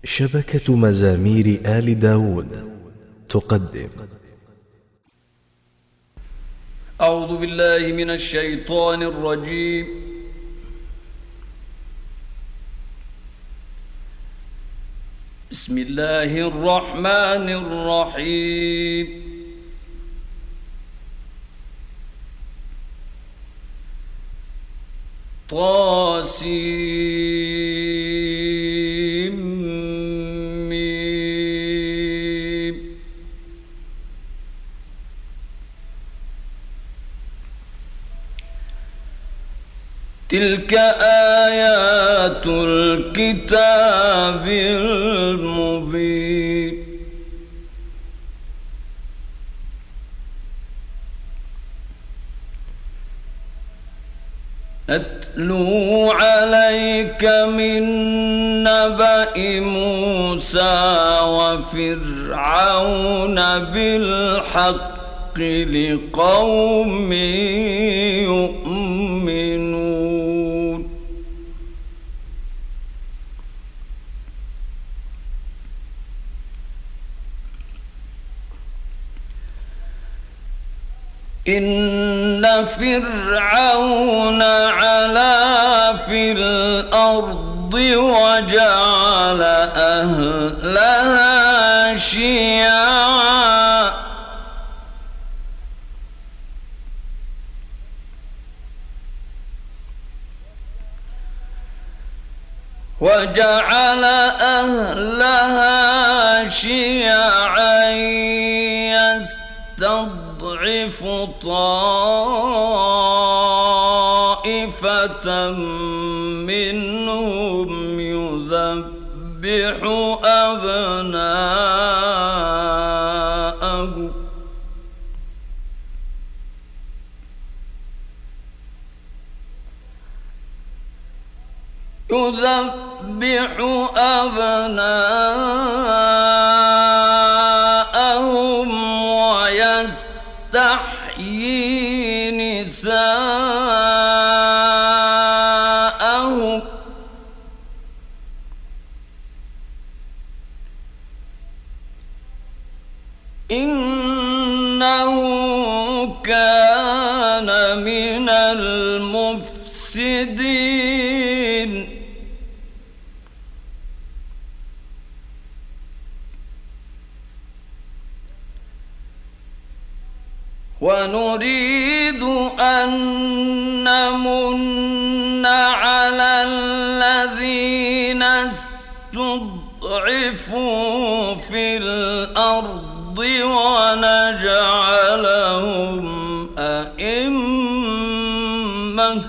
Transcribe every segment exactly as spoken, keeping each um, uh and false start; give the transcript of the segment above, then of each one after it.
شبكة مزامير آل داود تقدم. أعوذ بالله من الشيطان الرجيم. بسم الله الرحمن الرحيم. طاسيم ميم. تلك آيات الكتاب المبين. أتلو عليك من نبأ موسى وفرعون بالحق لقوم يؤمنون. إن فرعون علا في الأرض وجعل أهلها شيعا وجعل أهلها شيعا يستضعف طائفة منهم يذبح أبناءهم يذبح أبناءهم ويستحيي نساءهم إنه كان من المفسدين. ونريد أن نمن على الذين استضعفوا في الأرض ونجعلهم أئمة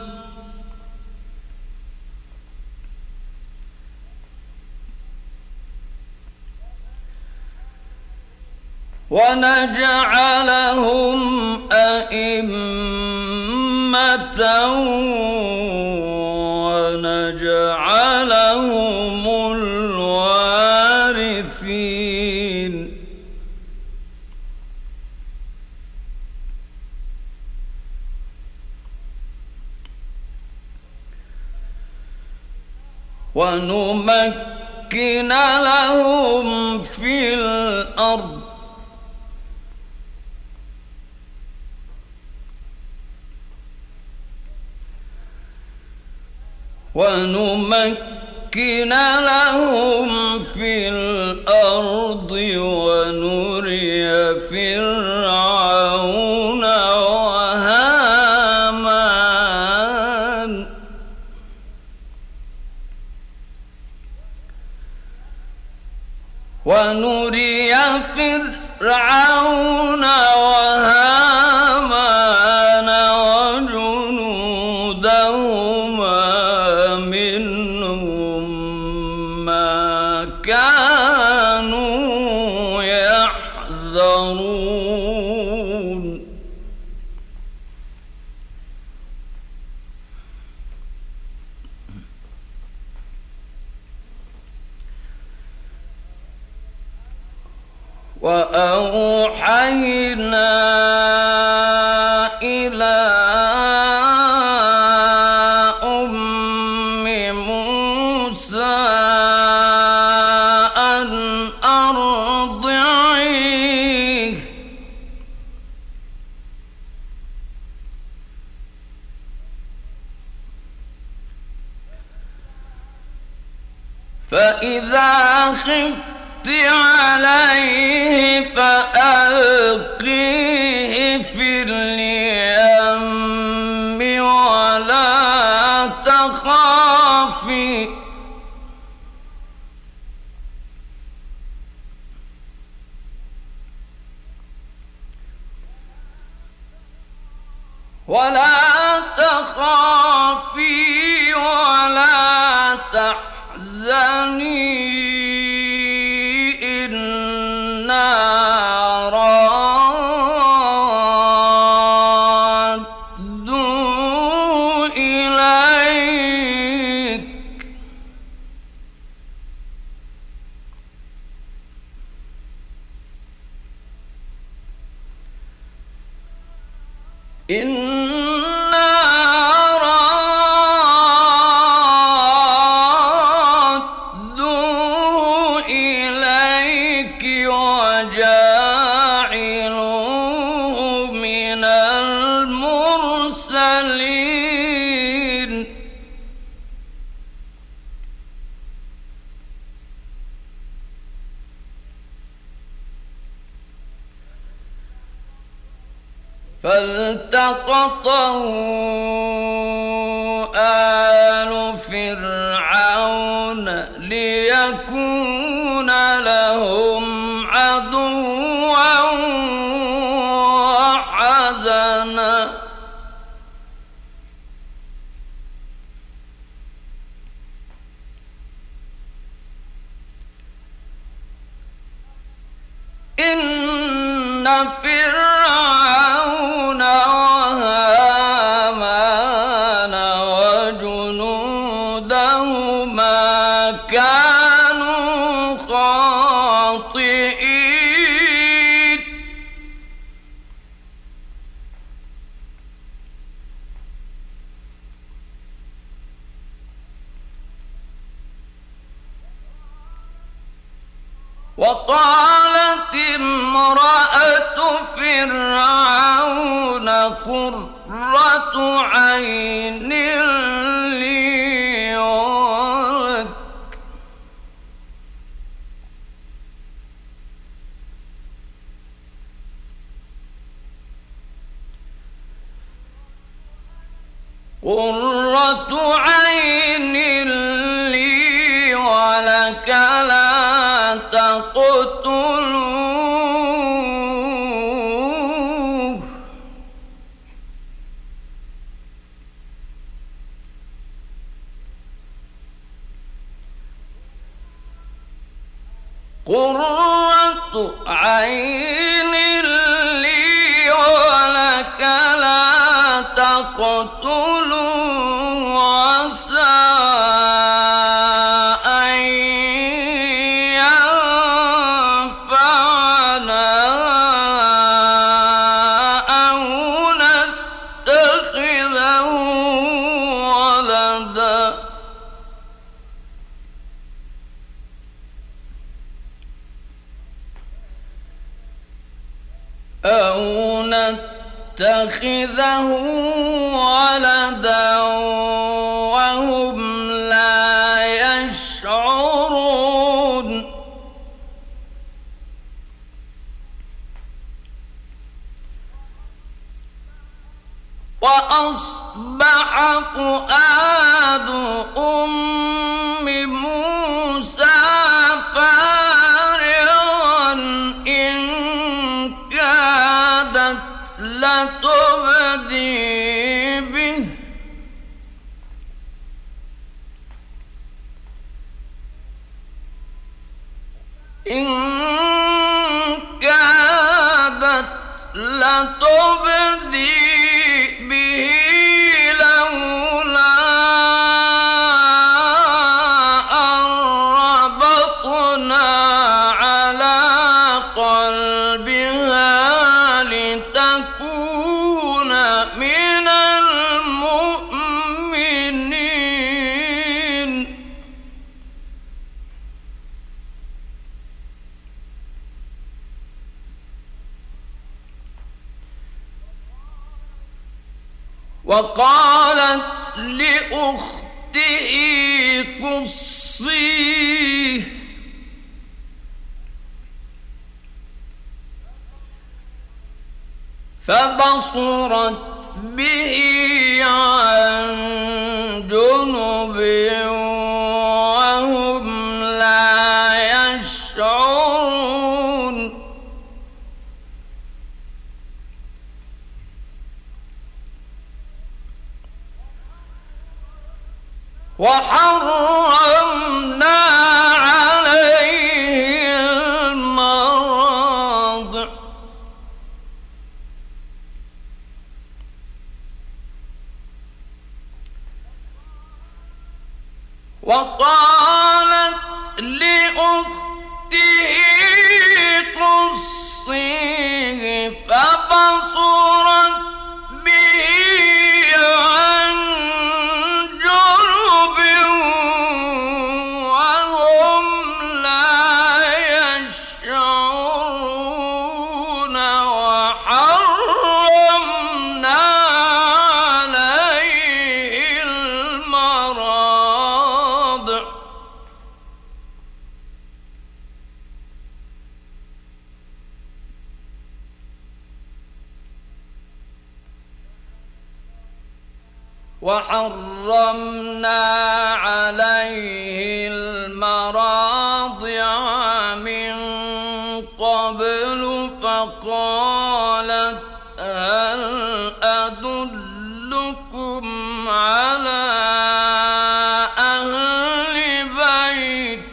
ونجعلهم أئمة ونجعلهم الوارثين. ونمكن لهم في الأرض ونمكن لهم في الأرض ونري فرعون وهامان ونري فرعون وهامان وجنودهما منهم ما كانوا يحذرون. وأوحينا إلى أم موسى فإذا خفت عليه فألقيه في اليم ولا تخافي ولا تخافي ولا تحزني إنا رادوا إليك إنا رادوا إليك وجاعلوه من المرسلين فالتقطه آل فرعون ليكون لهم عدوا وحزنا إن فرعون وهامان وجنودهما كانوا خاطئين وقالت امرأة فرعون قرة عين لي ولك قرة عين لي ولك لا تقتلوه قرة عين لي ولك لا تقتلوه عسى أو نتخذه ولدا وهم لا يشعرون وأصبح فؤاد أم موسى فارغا إن كادت لتبدي به إن كادت لتبدي به لولا أن ربطنا على قلبها لتكون من المؤمنين وقالت لأخته قصيها تحصيه فبصرت به عن جنب وهم لا يشعرون وحرمنا عليه المراضع وقالت لأخته قصيه فبصرت به عن جنب وهم لا يشعرون وحرمنا عليه المراضع وحرمنا عليه المراضع من قبل فقالت هل أدلكم على أهل بيت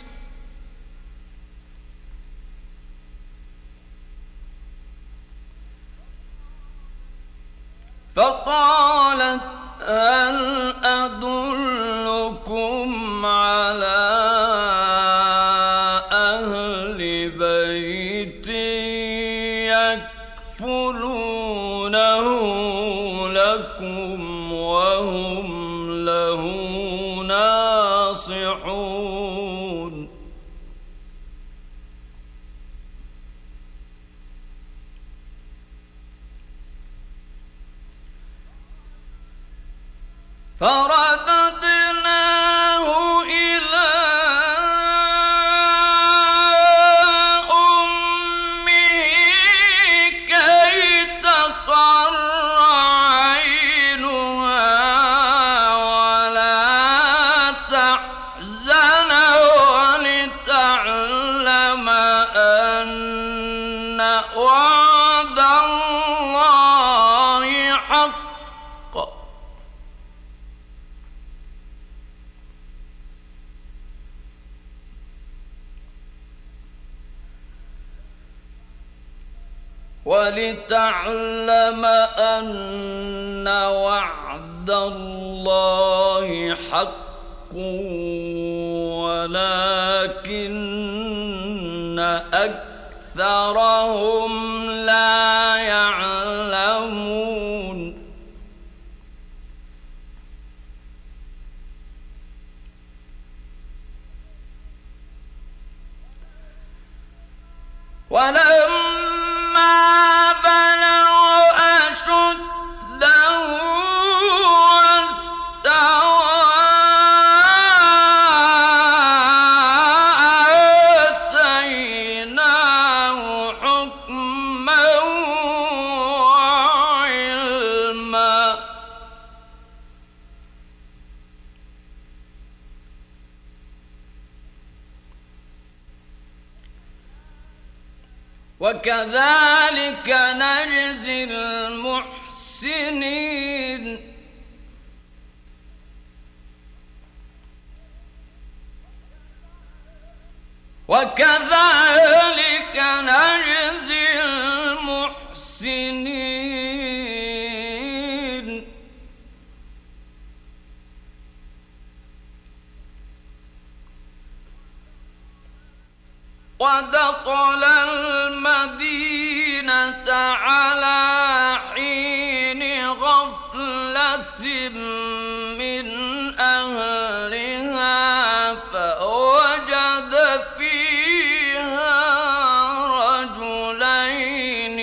فقالت هل أدلكم على أهل بيت يكفلونه لكم وهم له ناصحون فرددناه إلى أمه كي تقر عينها ولا تحزن ولتعلم أن وعد الله حق ولتعلم أن وعد الله حق ولكن أكثرهم لا يعلمون ولما بلغ أشده واستوى آتيناه حكما وعلما وكذلك نجزي المحسنين وكذلك نجزي المحسنين ودخل المدينة على حين غفلة من أهلها فوجد فيها رجلين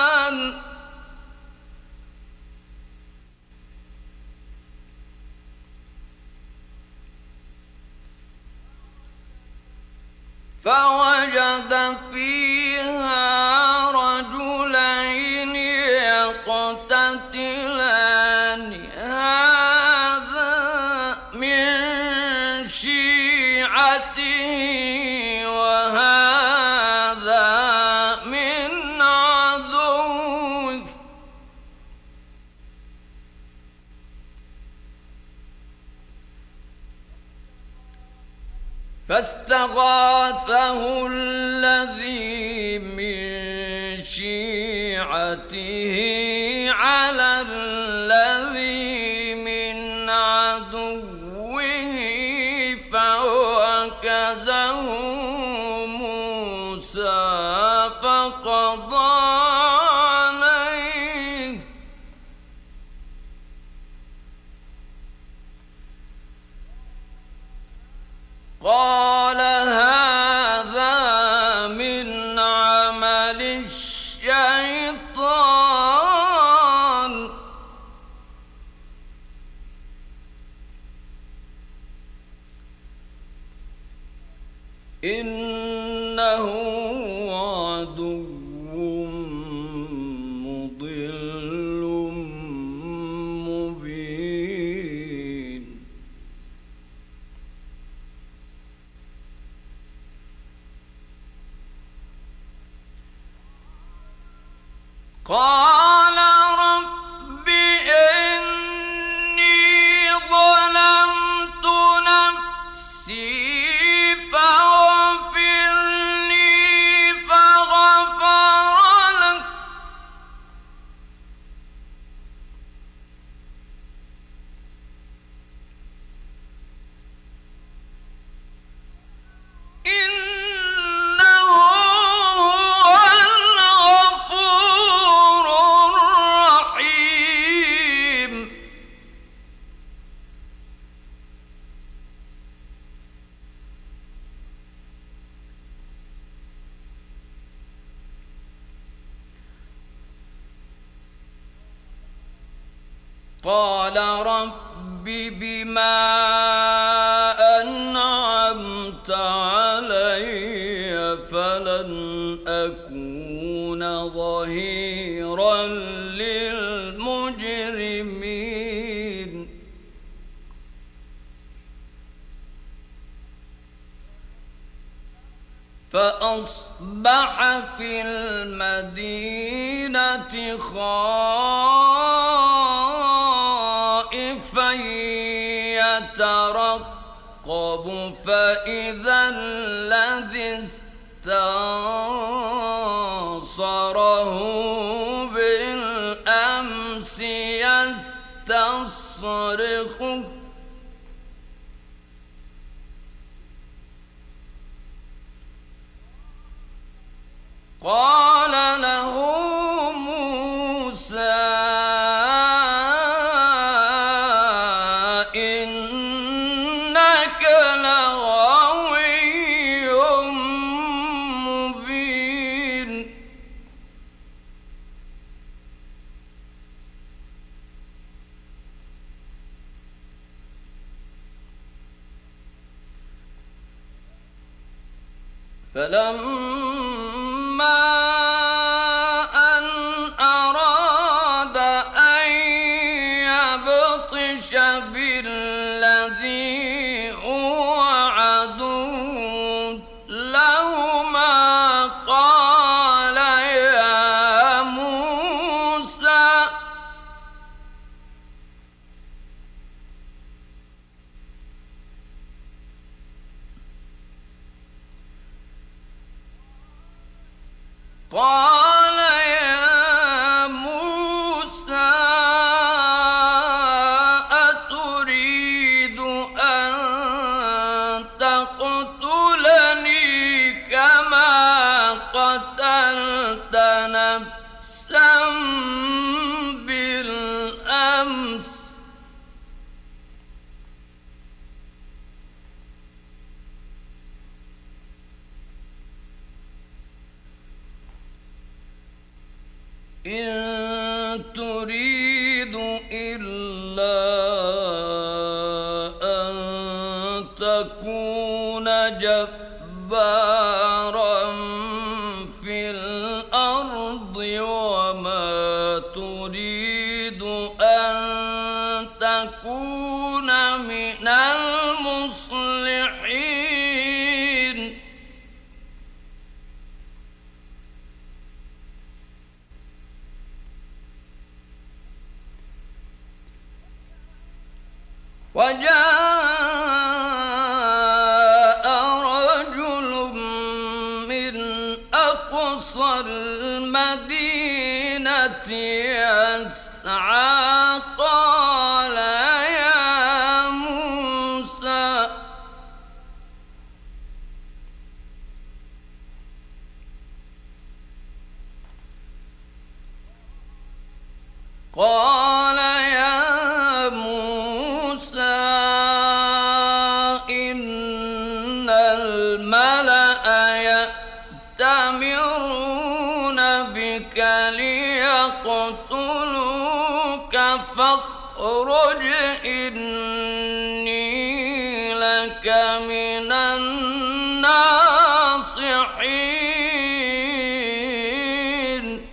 يقتتلان فوجد فيها رجلين يقتتلان هذا من شيعته وهذا من عدوه فاستغاثه الذي من شيعته على الذي من عدوه فوكزه موسى فقضى عليه قال هذا من عمل الشيطان إنه عدو مضل مبين قال رب إني ظلمت نفسي فاغفر لي فغفر له إنه هو الغفور الرحيم قال رب بما أنعمت علي فلن أكون ظهيرا للمجرمين فأصبح في المدينة خائفا يترقب فإذا الذي استنصره بالأمس يستصرخه قال له موسى إنك لغوي مبين فلما أن أراد أن يبطش بالذي هو عدو لهما قال يا موسى قال يا موسى أتريد أن تقتلني كما قتلت نفسا بالأمس إن تريد إلا أن تكون جبارا وجاء رجل من أقصى المدينة يسعى قال يا موسى قال يا موسى إن الملأ يأتمرون بك ليقتلوك فاخرج إني لك من الناصحين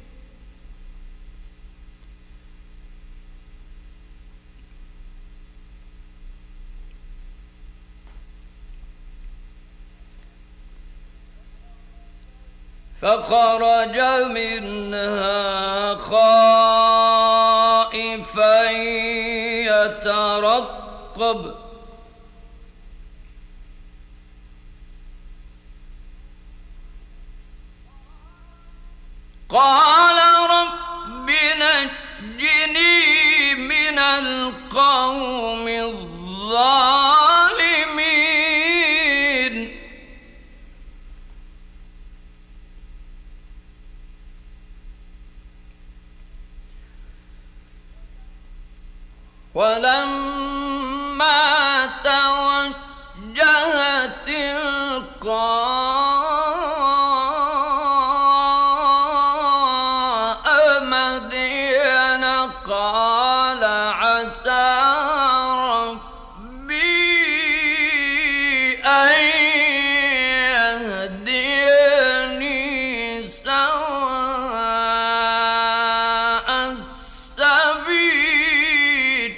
فخرج منها خائفا يترقب قال رب نجني من القوم الظالمين ولما توجه تلقاء مدين قال عسى ربي أن يهديني سواء السبيل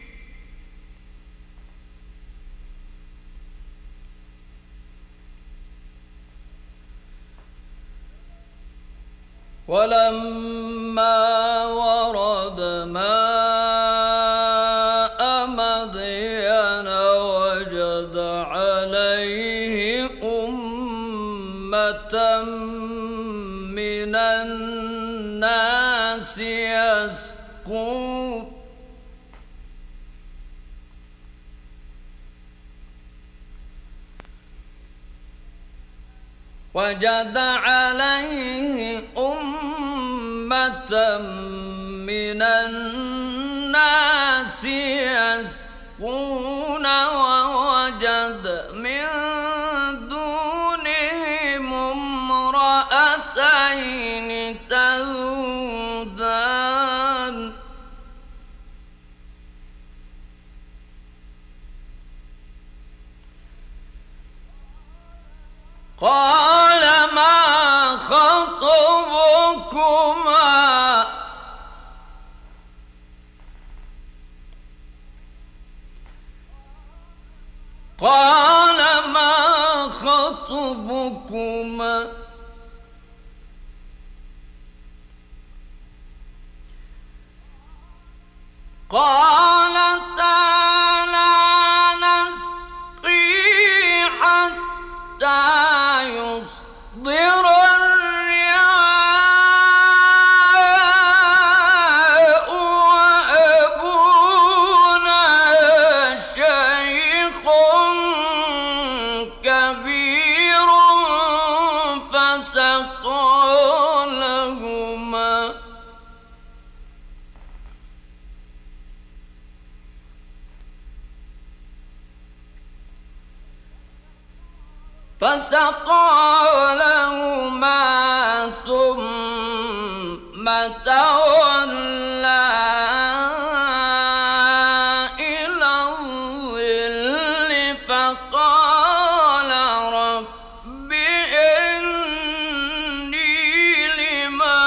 ولما ورد ماء مدين وجد عليه أمة من الناس يسقون وجد عليه أمة من الناس يسقون ووجد من دونهم امرأتين تذودان قال ما خطبكما قال ما خطبكما قالتا لا نسقي حتى يصدر الرعاء وأبونا شيخ كبير فسقى لهما فسقى لهما ثم تولى إلى الظل فقال رب إني لما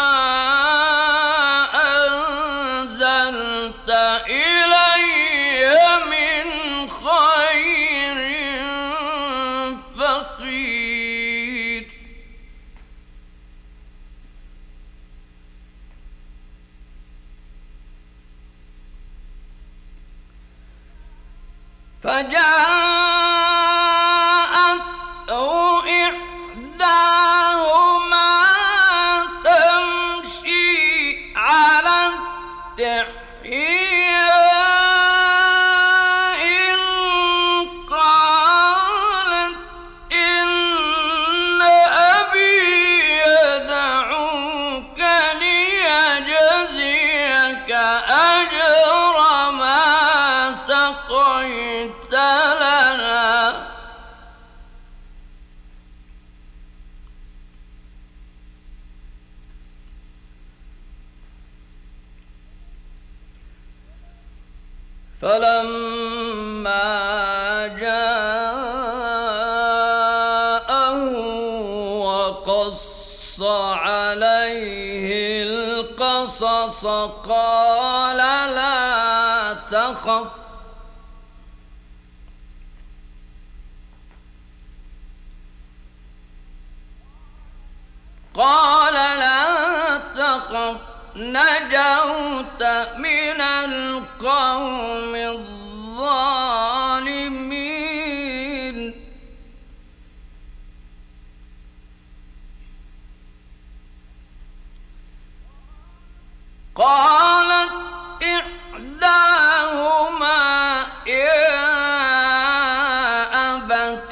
أنزلت إلي من خير فقير فجاءته إحداهما تمشي على استحياء قالت إن أبي يدعوك ليجزيك أجر ما سقيت لنا فلما جاءه وقص عليه القصص قال لا تخف قال لا تخف نجوت من القوم الظالمين قالت إحداهما يا أبت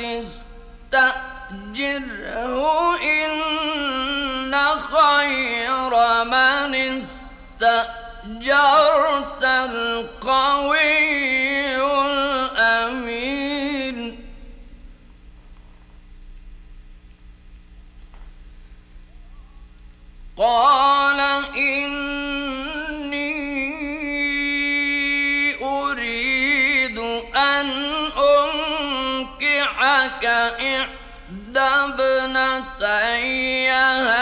استأجره إن خير من استأجرت القوي الأمين قال إني أريد أن أنكحك إحدى ابنتي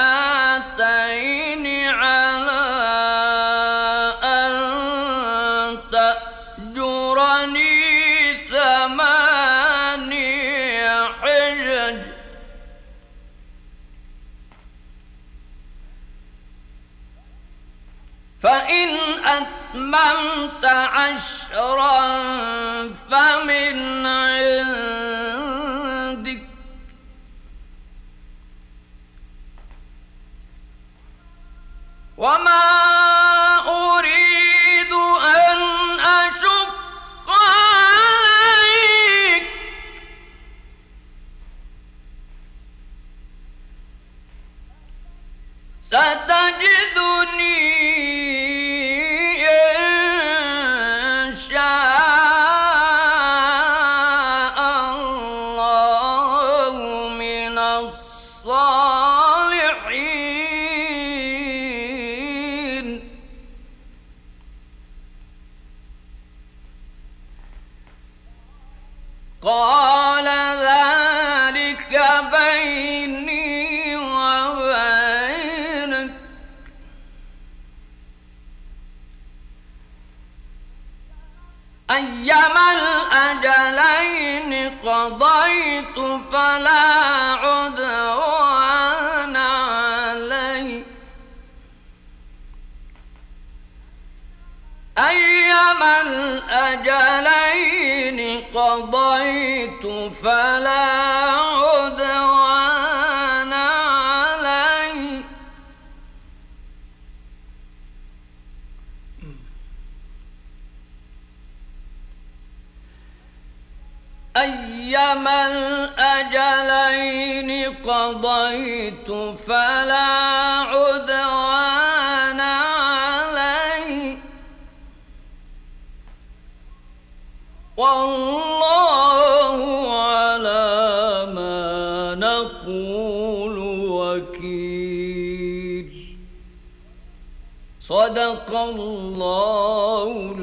هاتين على أن تأجرني ثماني حجج فإن أتممت عشرا فمن عندك وما أريد أن أشق عليك ستجدني إن شاء الله من الصالحين قال ذلك بيني وبينك أيما الأجلين قضيت فلا عدوان علي أيما الأجلين قضيت فلا عدوان علي أيما الأجلين قضيت فلا عدوان علي والله على ما نقول وكيل صدق الله